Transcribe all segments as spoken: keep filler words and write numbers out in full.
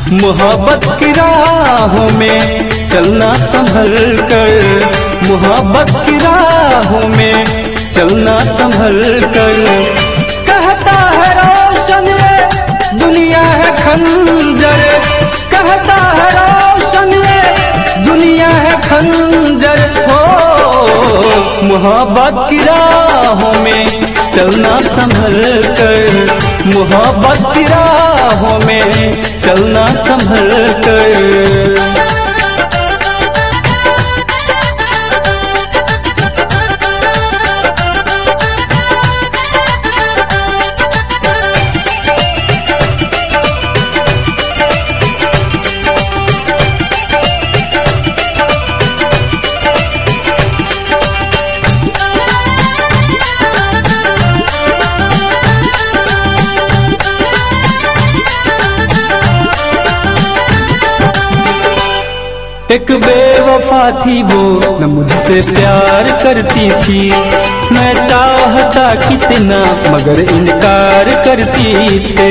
मोहब्बत की राहों में चलना संभल कर, मोहब्बत की राहों में चलना संभल कर। कहता है रोशन ये दुनिया है खंजर, कहता है रोशन ये दुनिया है खंजर। हो मोहब्बत की राहों में चलना संभल कर, मोहब्बत की राहों में चलना संभल कर। एक बेवफा थी वो न मुझसे प्यार करती थी, मैं चाहता कितना मगर इनकार करती थे।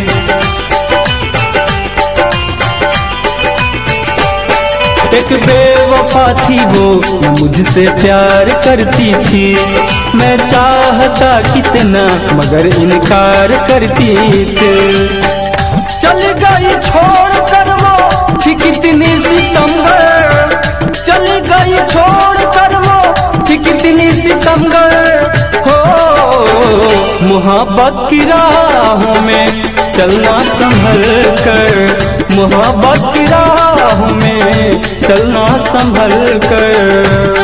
एक बेवफा थी वो न मुझसे प्यार करती थी, मैं चाहता कितना मगर इनकार करती थे। चल गई छोड़ कर वो थी कितनी सितमगर, चल गई छोड़ कर वो थी कितनी सितमगर। हो मोहब्बत की राहों में चलना संभल कर, मोहब्बत की राहों में चलना संभल कर।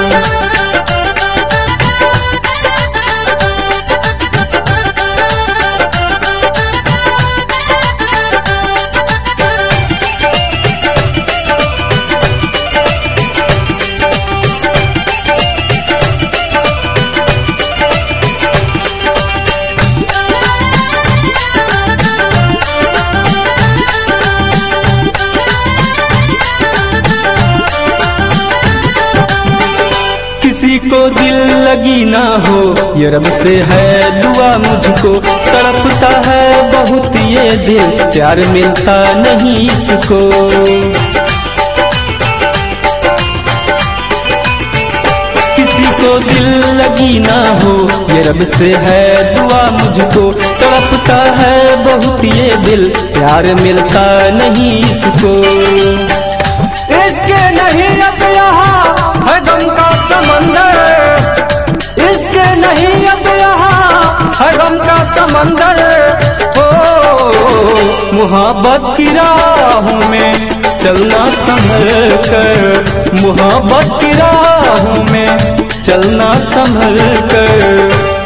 किसी को दिल लगी ना हो ये रब से है दुआ मुझको, तड़पता है बहुत ये दिल प्यार मिलता नहीं इसको। किसी को दिल लगी ना हो ये रब से है दुआ मुझको, तड़पता है बहुत ये दिल प्यार मिलता नहीं इसको। इसके नहीं अब यहाँ है गम का समंदर, इसके नहीं अब यहाँ है गम का समंदर। हो मोहब्बत की राहों में चलना संभल कर, मोहब्बत की राहों में चलना संभल कर।